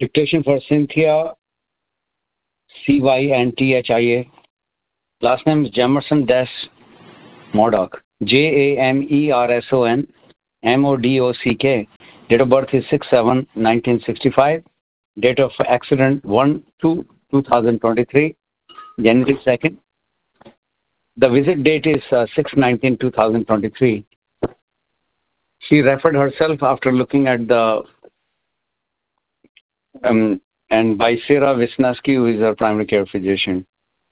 Dictation for Cynthia, Cynthia. Last name is Jamerson Modoc. Jamerson Modock. Date of birth is 6/7/1965. Date of accident 1/2/2023, January 2nd. The visit date is 6/19/2023. She referred herself after looking at the and by Sarah Wisniewski, who is her primary care physician.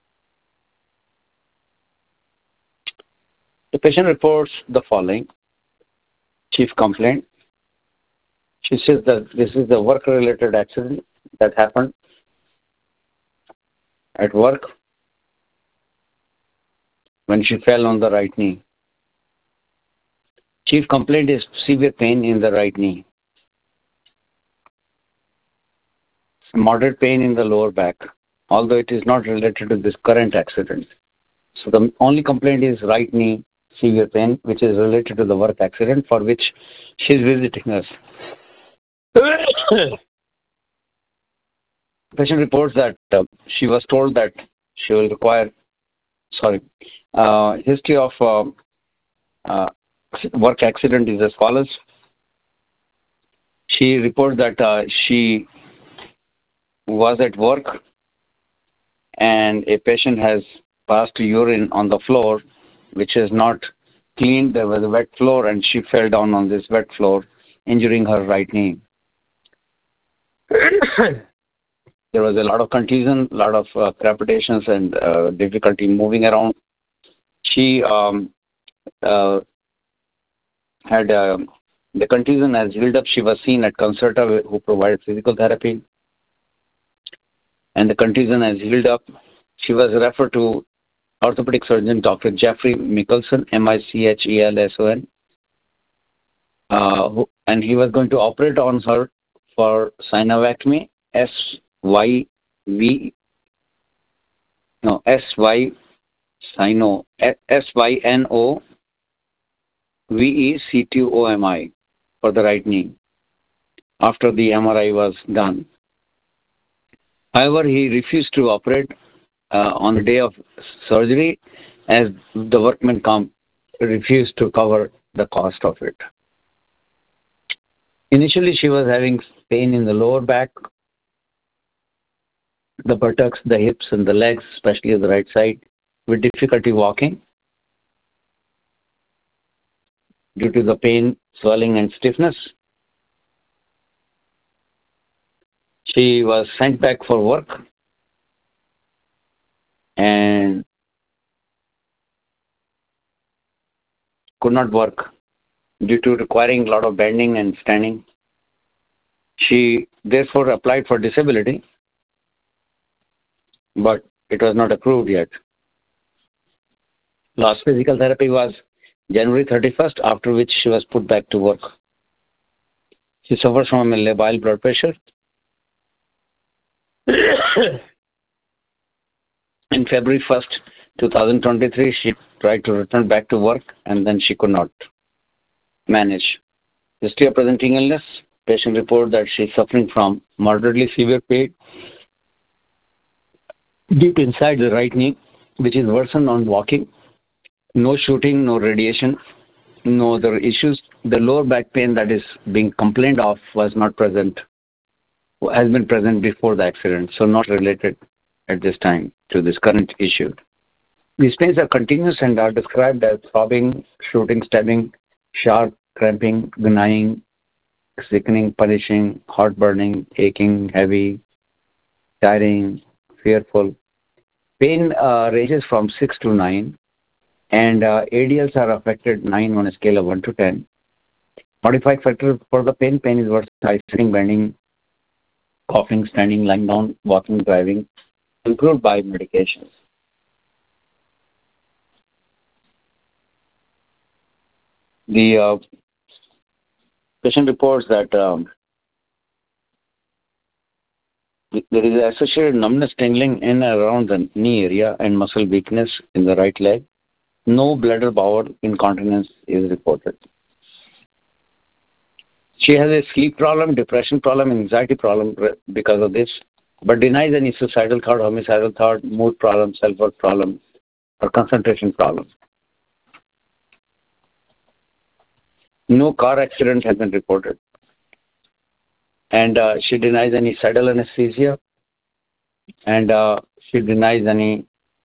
The patient reports the following. Chief complaint. She says that this is a work-related accident that happened at work when she fell on the right knee. Chief complaint is severe pain in the right knee. Moderate pain in the lower back, although it is not related to this current accident. So the only complaint is right knee severe pain, which is related to the work accident for which she is visiting us. Patient reports that she was told that she will require, history of work accident is as follows. She reports that she was at work and a patient has passed urine on the floor, which is not cleaned. There was a wet floor and she fell down on this wet floor, injuring her right knee. There was a lot of contusion, a lot of crepitations and difficulty moving around. She had the contusion has healed up. She was seen at Concerta, who provided physical therapy, and the contusion has healed up. She was referred to orthopedic surgeon Dr. Jeffrey Michelson, Michelson, and he was going to operate on her for synovectomy, SYNOVECTOMY. For the right knee after the MRI was done. However, he refused to operate on the day of surgery as the workman refused to cover the cost of it. Initially, she was having pain in the lower back, the buttocks, the hips, and the legs, especially the right side, with difficulty walking due to the pain, swelling, and stiffness. She was sent back for work and could not work due to requiring a lot of bending and standing. She therefore applied for disability, but it was not approved yet. Last physical therapy was January 31st, after which she was put back to work. She suffers from a labile blood pressure. In February 1st, 2023, she tried to return back to work and then she could not manage. History of presenting illness. Patient report that she is suffering from moderately severe pain deep inside the right knee, which is worsened on walking. No shooting, no radiation, no other issues. The lower back pain that is being complained of was not present, has been present before the accident, so not related at this time to this current issue. These pains are continuous and are described as throbbing, shooting, stabbing, sharp, cramping, gnawing, sickening, punishing, heartburning, aching, heavy, tiring, fearful. Pain ranges from 6 to 9. And ADLs are affected 9 on a scale of 1 to 10. Modified factors for the pain is versus sitting, bending, coughing, standing, lying down, walking, driving, improved by medications. The patient reports that there is associated numbness, tingling in and around the knee area and muscle weakness in the right leg. No bladder bowel incontinence is reported. She has a sleep problem, depression problem, anxiety problem because of this, but denies any suicidal thought, homicidal thought, mood problem, self-worth problem, or concentration problem. No car accident has been reported. And she denies any saddle anesthesia, and she denies any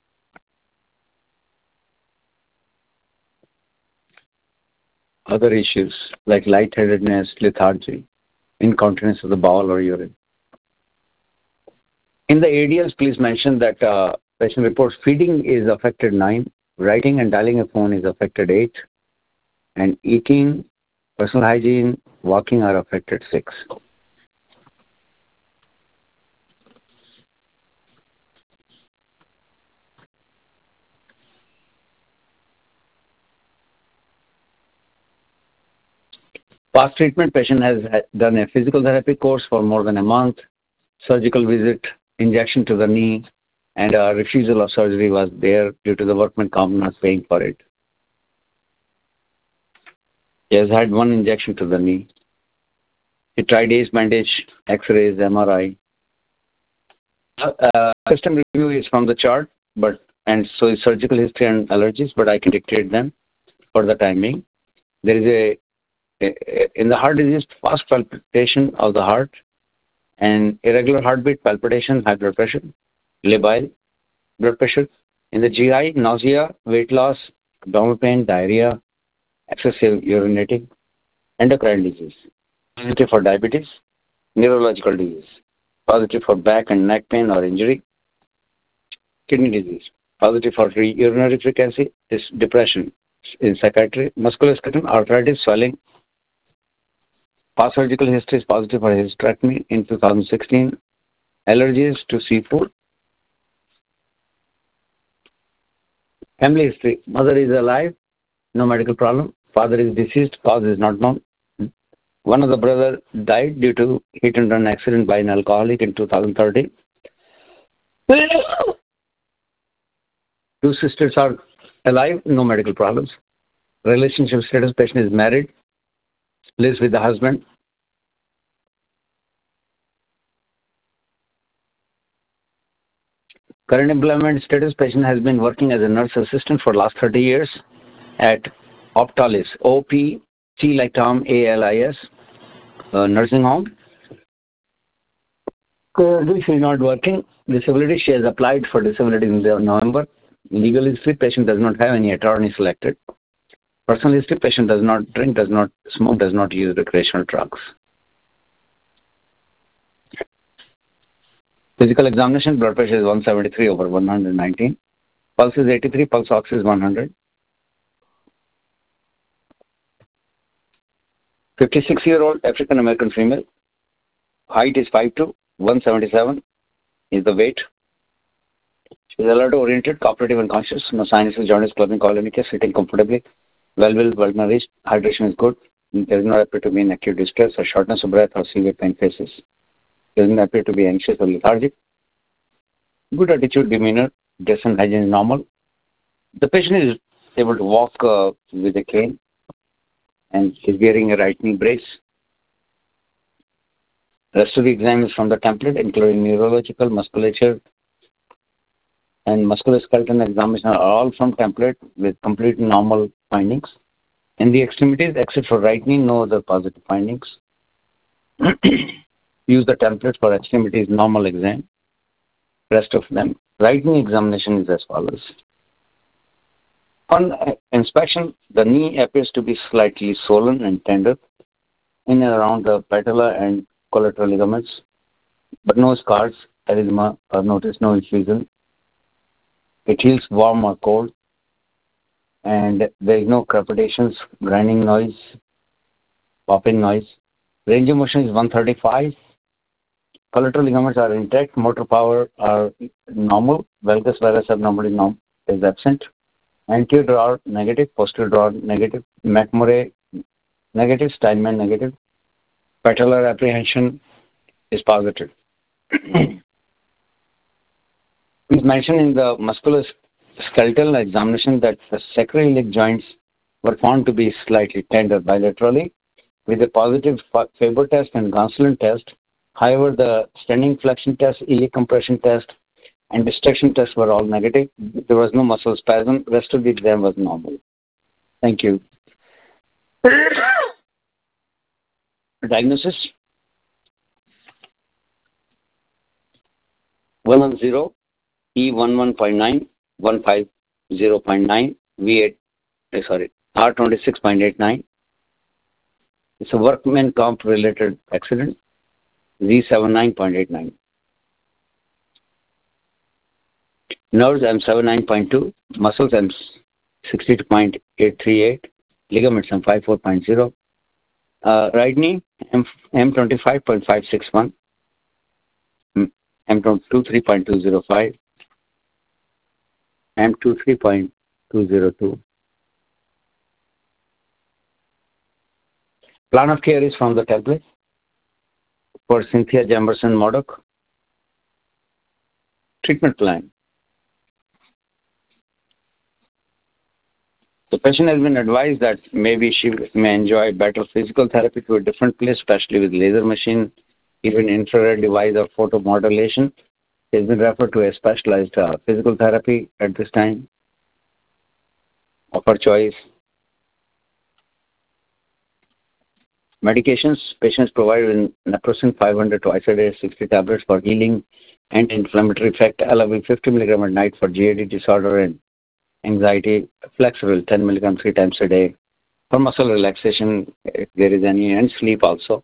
other issues like lightheadedness, lethargy, incontinence of the bowel or urine. In the ADLs, please mention that patient reports feeding is affected 9, writing and dialing a phone is affected 8, and eating, personal hygiene, walking are affected 6. Past treatment, patient has done a physical therapy course for more than a month, surgical visit, injection to the knee, and a refusal of surgery was there due to the workman comp not paying for it. He has had 1 injection to the knee. He tried ace bandage, X-rays, MRI. System review is from the chart, and so is surgical history and allergies, but I can dictate them for the time being. There is in the heart disease, fast palpitation of the heart and irregular heartbeat, palpitation, high blood pressure, labile, blood pressure. In the GI, nausea, weight loss, abdominal pain, diarrhea, excessive urinating, endocrine disease. Positive for diabetes, neurological disease. Positive for back and neck pain or injury, kidney disease. Positive for urinary frequency is depression in psychiatry, musculoskeletal, arthritis, swelling. Past surgical history is positive for hysterectomy in 2016. Allergies to seafood. Family history. Mother is alive, no medical problem. Father is deceased, cause is not known. One of the brothers died due to hit and run accident by an alcoholic in 2013. 2 sisters are alive, no medical problems. Relationship status, patient is married, lives with the husband. Current employment status, patient has been working as a nurse assistant for last 30 years at Optalis, O-P-T like Tom, A-L-I-S, nursing home. Currently, she is not working. Disability, she has applied for disability in November. Legal history, patient does not have any attorney selected. Personal history, patient does not drink, does not smoke, does not use recreational drugs. Physical examination, blood pressure is 173 over 119. Pulse is 83, pulse ox is 100. 56-year-old African American female. Height is 5'2", 177 is the weight. She is alert, oriented, cooperative and conscious. No sinuses, jaundice, clubbing, colonic, sitting comfortably. Well nourished. Hydration is good. There is no appear to be in acute distress or shortness of breath or severe pain faces. Does not appear to be anxious or lethargic. Good attitude, demeanor, dress and hygiene is normal. The patient is able to walk with a cane and is wearing a right knee brace. Rest of the exam is from the template, including neurological, musculature, and musculoskeletal examination are all from template with complete normal findings. In the extremities, except for right knee, no other positive findings. Use the template for extremities normal exam. Rest of them. Right knee examination is as follows. On inspection, the knee appears to be slightly swollen and tender in and around the patella and collateral ligaments, but no scars, erythema, or notice no effusion. It feels warm or cold, and there is no crepitations, grinding noise, popping noise. Range of motion is 135. Collateral ligaments are intact. Motor power are normal. Valgus varus abnormality is absent. Anterior drawer negative. Posterior drawer negative. McMurray negative. Steinman negative. Patellar apprehension is positive. It's mentioned in the musculoskeletal examination that the sacroiliac joints were found to be slightly tender bilaterally, with a positive Faber test and Gonsolin test. However, the standing flexion test, iliac compression test, and distraction tests were all negative. There was no muscle spasm. Rest of the exam was normal. Thank you. Diagnosis: 110, E11.9, 150.9, V8, R26.89. It's a workman comp related accident, Z79.89. Nerves M79.2, muscles M62.838, ligaments M54.0. Right knee M25.561, M23.205, M23.202. Plan of care is from the template for Cynthia Jamberson Modoc. Treatment plan. The patient has been advised that maybe she may enjoy better physical therapy to a different place, especially with laser machine, even infrared device or photomodulation. She has been referred to a specialized physical therapy at this time of her choice. Medications, patients provided naproxen 500 twice a day, 60 tablets for healing anti-inflammatory effect, LAV 50 mg at night for GAD disorder and anxiety, Flexeril 10 mg 3 times a day for muscle relaxation if there is any, and sleep also.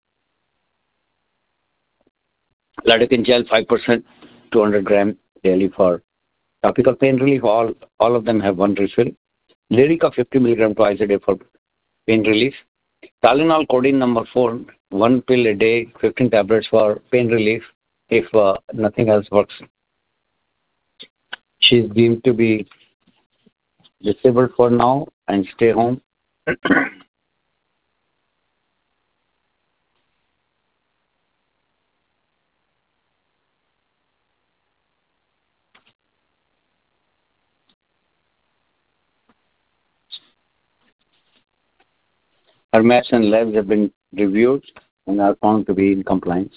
Lidocaine gel 5%, 200 gram daily for topical pain relief. All of them have one refill. Lyrica 50 mg twice a day for pain relief. Tylenol codeine number 4, 1 pill a day, 15 tablets for pain relief if nothing else works. She is deemed to be disabled for now and stay home. Her maps and labs have been reviewed and are found to be in compliance.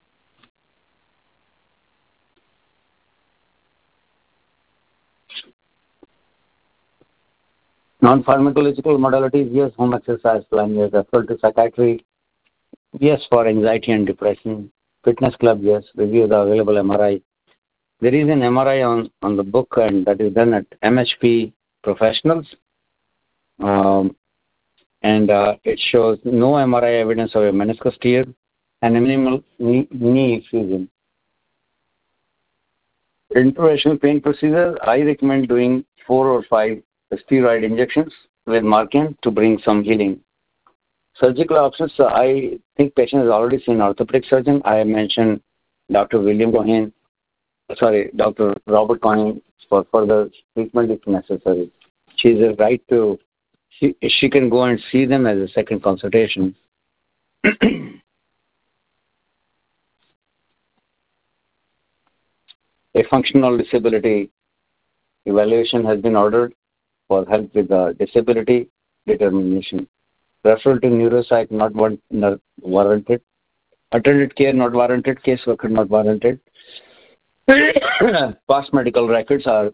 Non-pharmacological modalities, yes. Home exercise plan, yes. Referral to psychiatry, yes. For anxiety and depression. Fitness club, yes. Review the available MRI. There is an MRI on the book, and that is done at MHP Professionals. It shows no MRI evidence of a meniscus tear and a minimal knee fusion. Interventional pain procedure, I recommend doing 4 or 5 steroid injections with Marcan to bring some healing. Surgical options, I think patient has already seen orthopedic surgeon. I mentioned Dr. Dr. Robert Cohen for further treatment if necessary. She has a right to, she can go and see them as a second consultation. A functional disability evaluation has been ordered for help with the disability determination. Referral to neuropsych not warranted. Attended care not warranted. Caseworker not warranted. Past medical records are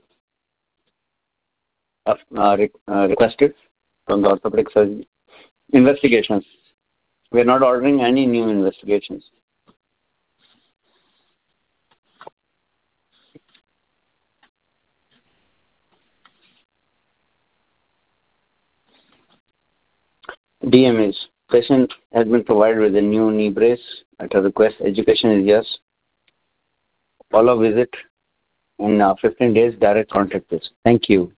requested from the orthopedic surgeon. Investigations. We are not ordering any new investigations. DMAs. Patient has been provided with a new knee brace at her request. Education is yes. Follow visit in 15 days. Direct contact us. Thank you.